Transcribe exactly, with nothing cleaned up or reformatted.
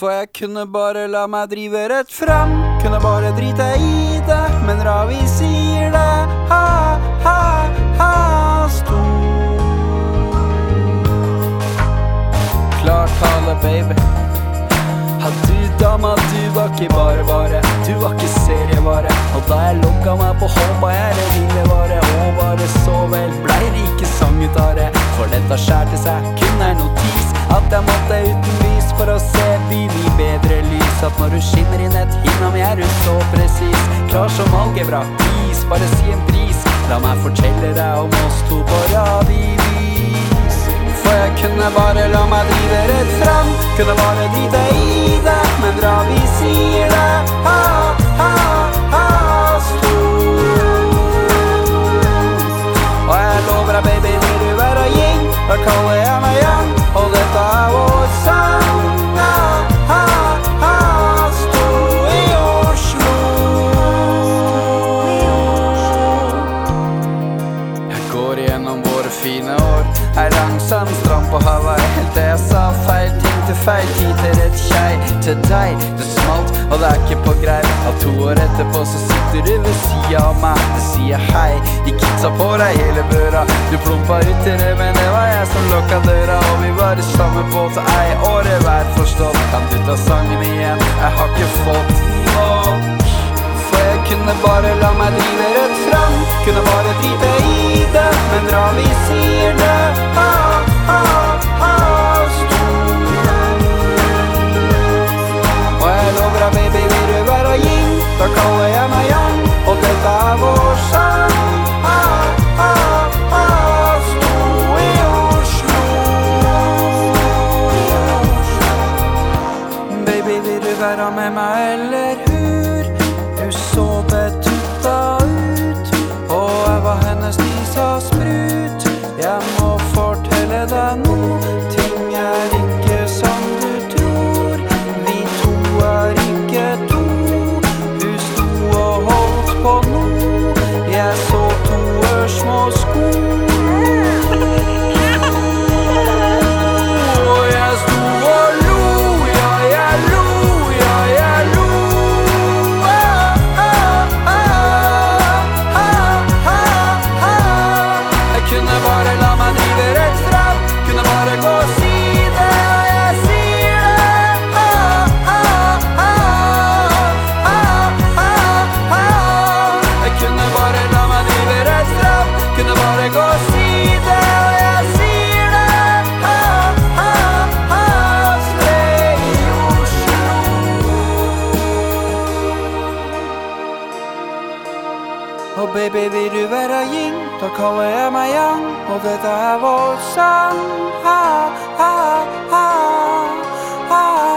For jeg kunne bare la meg drive rett frem, kunne bare drite i det, men Ravi sier det, ha, ha, ha, stor. Klart tale, baby. Ja, du dama, du var ikke bare bare, du var ikke serievare. Og da jeg logget meg på håpa jeg det ville vare, og bare så vel blei det ikke sang ut av det. For dette skjærte seg, kun er notis at jeg måtte uten lys for å se byen i bedre lys. At når du skinner inn et hinna mi er du så presis, klar som algebra, is, bare si en pris. La meg fortelle deg om oss to på radivis. For jeg kunne bare la meg drive rett frem, kunne bare drite i det, men Ravi sier det, ha, ha, ha, stor. Og jeg lover deg, baby, vil du være yin, da kaller jeg meg Jan, og dette er vår sang, ha, ha, ha, stor i Oslo. Jeg går igjennom våre fine år, er langsom strand på Hawaii, helt til jeg sa feil ting til feil tid til rett kjei til deg. Det smalt, og det er ikke på grei at to år etterpå så sitter du ved siden av meg. Det sier hei, de kidsa på deg hele børa. Du plumpa ut til det, men det var jeg som lukket døra. Og vi var i samme båt, ei året hver forstått. Kan du ta sangen igjen? Jeg har ikke fått nok. For jeg kunne bare la meg drive rett frem, kunne bare drite i det, men Ravi sier det, ha, ha, ha, stor. Og jeg lover deg, baby, vil du være yin, da kaller jeg meg Jan, og dette er vår sang, ha, ha, ha, stor i Oslo. Baby, vil du være med meg eller hur? Hun så betutta ut, og jeg var hennes Lisa Sprut. Jeg må fortelle deg nå, ting er ikke som du tror. Vi to er ikke to, hun sto og holdt på nå. Jeg så to små sko, og jeg sto og lo, ja jeg lo, ja jeg lo. Kunne bare la meg drive rett frem, kunne bare gå og si det, og jeg sier det, ha, ha, ha, ha, ha, ha. Jeg kunne bare la meg drive rett frem, kunne bare gå og si det, og jeg sier det, ha, ha, ha, sted i Oslo. Og baby, vil du være yin, da kaller jeg meg Jan, og dette er vår sang, ha, ha, ha, ha.